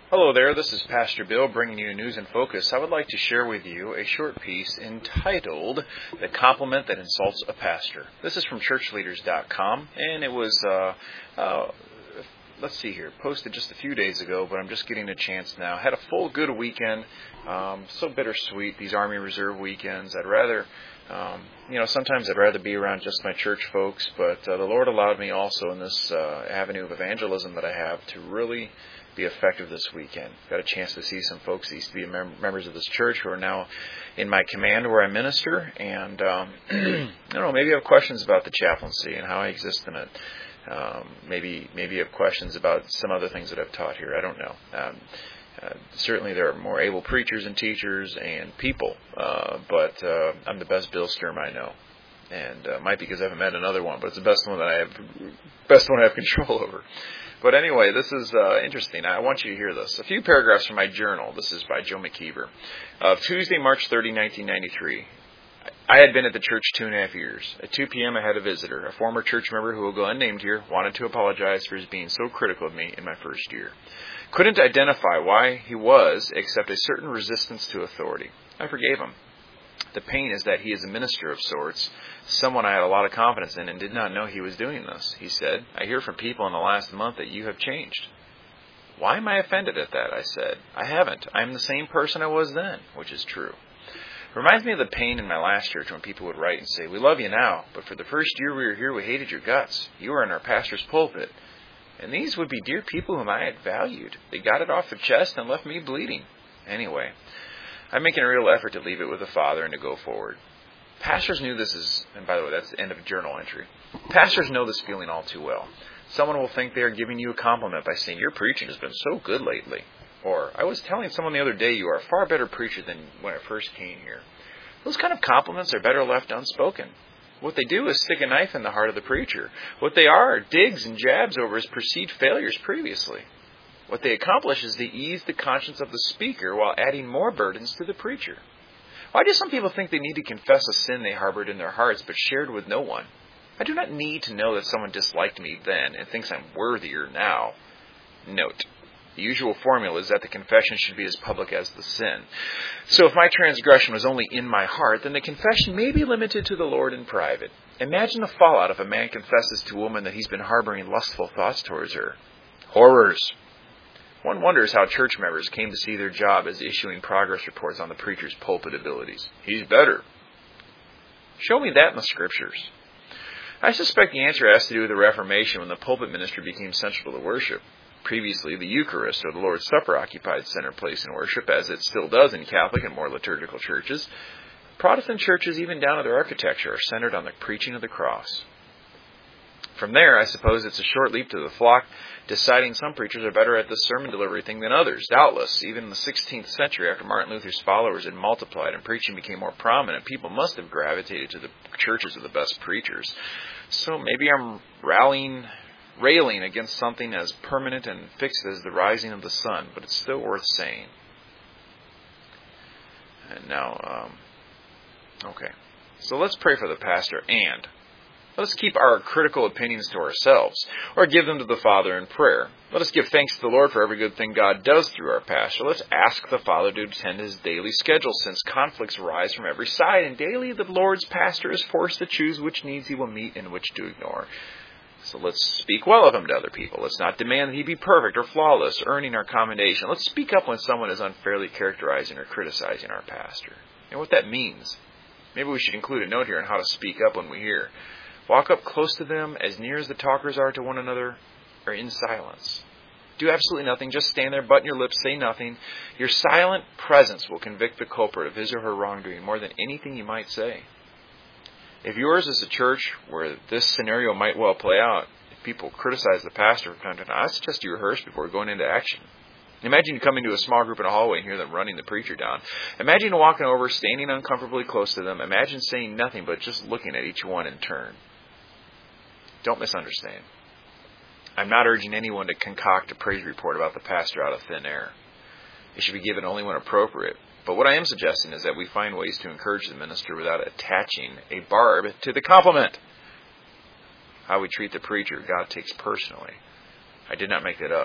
Hello there, this is Pastor Bill bringing you News in Focus. I would like to share with you a short piece entitled The Compliment That Insults a Pastor. This is from churchleaders.com, and it was, posted just a few days ago, but I'm just getting a chance now. Had a full good weekend, so bittersweet, these Army Reserve weekends. I'd rather, sometimes I'd rather be around just my church folks, but the Lord allowed me also in this avenue of evangelism that I have to really be effective this weekend. Got a chance to see some folks that used to be members of this church who are now in my command where I minister, and maybe you have questions about the chaplaincy and how I exist in it. Maybe you have questions about some other things that I've taught here. I don't know. Certainly there are more able preachers and teachers and people, but I'm the best Bill Sturm I know. And might be because I haven't met another one, but it's the best one I have control over. But anyway, this is interesting. I want you to hear this. A few paragraphs from my journal. This is by Joe McKeever. Tuesday, March 30, 1993. I had been at the church 2.5 years. At 2 p.m. I had a visitor, a former church member who will go unnamed here, wanted to apologize for his being so critical of me in my first year. Couldn't identify why he was, except a certain resistance to authority. I forgave him. The pain is that he is a minister of sorts, someone I had a lot of confidence in and did not know he was doing this. He said, I hear from people in the last month that you have changed. Why am I offended at that? I said. I haven't. I'm the same person I was then, which is true. Reminds me of the pain in my last church when people would write and say, we love you now, but for the first year we were here, we hated your guts. You were in our pastor's pulpit. And these would be dear people whom I had valued. They got it off their chest and left me bleeding. Anyway, I'm making a real effort to leave it with the Father and to go forward. Pastors knew this is, and by the way, that's the end of a journal entry. Pastors know this feeling all too well. Someone will think they are giving you a compliment by saying, your preaching has been so good lately. Or, I was telling someone the other day, you are a far better preacher than when I first came here. Those kind of compliments are better left unspoken. What they do is stick a knife in the heart of the preacher. What they are digs and jabs over his perceived failures previously. What they accomplish is they ease the conscience of the speaker while adding more burdens to the preacher. Why do some people think they need to confess a sin they harbored in their hearts but shared with no one? I do not need to know that someone disliked me then and thinks I'm worthier now. Note, the usual formula is that the confession should be as public as the sin. So if my transgression was only in my heart, then the confession may be limited to the Lord in private. Imagine the fallout if a man confesses to a woman that he's been harboring lustful thoughts towards her. Horrors! One wonders how church members came to see their job as issuing progress reports on the preacher's pulpit abilities. He's better. Show me that in the Scriptures. I suspect the answer has to do with the Reformation when the pulpit ministry became central to the worship. Previously, the Eucharist or the Lord's Supper occupied center place in worship, as it still does in Catholic and more liturgical churches. Protestant churches, even down to their architecture, are centered on the preaching of the cross. From there, I suppose it's a short leap to the flock, deciding some preachers are better at this sermon delivery thing than others. Doubtless, even in the 16th century, after Martin Luther's followers had multiplied and preaching became more prominent, people must have gravitated to the churches of the best preachers. So maybe I'm railing against something as permanent and fixed as the rising of the sun, but it's still worth saying. And now, so let's pray for the pastor and let us keep our critical opinions to ourselves, or give them to the Father in prayer. Let us give thanks to the Lord for every good thing God does through our pastor. Let's ask the Father to attend his daily schedule, since conflicts arise from every side, and daily the Lord's pastor is forced to choose which needs he will meet and which to ignore. So let's speak well of him to other people. Let's not demand that he be perfect or flawless, earning our commendation. Let's speak up when someone is unfairly characterizing or criticizing our pastor. And what that means, maybe we should include a note here on how to speak up when we hear. Walk up close to them, as near as the talkers are to one another, or in silence. Do absolutely nothing. Just stand there, button your lips, say nothing. Your silent presence will convict the culprit of his or her wrongdoing more than anything you might say. If yours is a church where this scenario might well play out, if people criticize the pastor from time to time, I suggest you rehearse before going into action. Imagine you come into a small group in a hallway and hear them running the preacher down. Imagine walking over, standing uncomfortably close to them. Imagine saying nothing but just looking at each one in turn. Don't misunderstand. I'm not urging anyone to concoct a praise report about the pastor out of thin air. It should be given only when appropriate. But what I am suggesting is that we find ways to encourage the minister without attaching a barb to the compliment. How we treat the preacher, God takes personally. I did not make that up.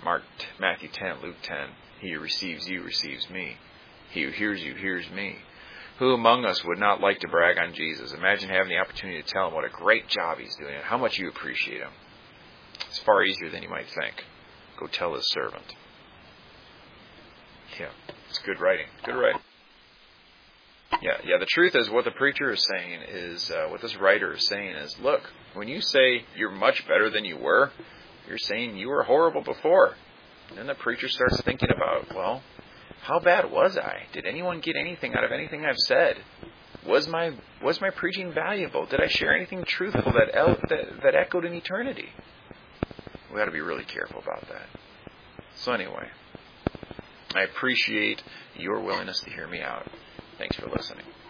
Matthew 10, Luke 10. He who receives you receives me. He who hears you hears me. Who among us would not like to brag on Jesus? Imagine having the opportunity to tell him what a great job he's doing and how much you appreciate him. It's far easier than you might think. Go tell his servant. Yeah, it's good writing. Good writing. Yeah. The truth is, what the preacher is saying is, what this writer is saying is, look, when you say you're much better than you were, you're saying you were horrible before. And then the preacher starts thinking about, well, how bad was I? Did anyone get anything out of anything I've said? Was my preaching valuable? Did I share anything truthful that echoed in eternity? We got to be really careful about that. So anyway, I appreciate your willingness to hear me out. Thanks for listening.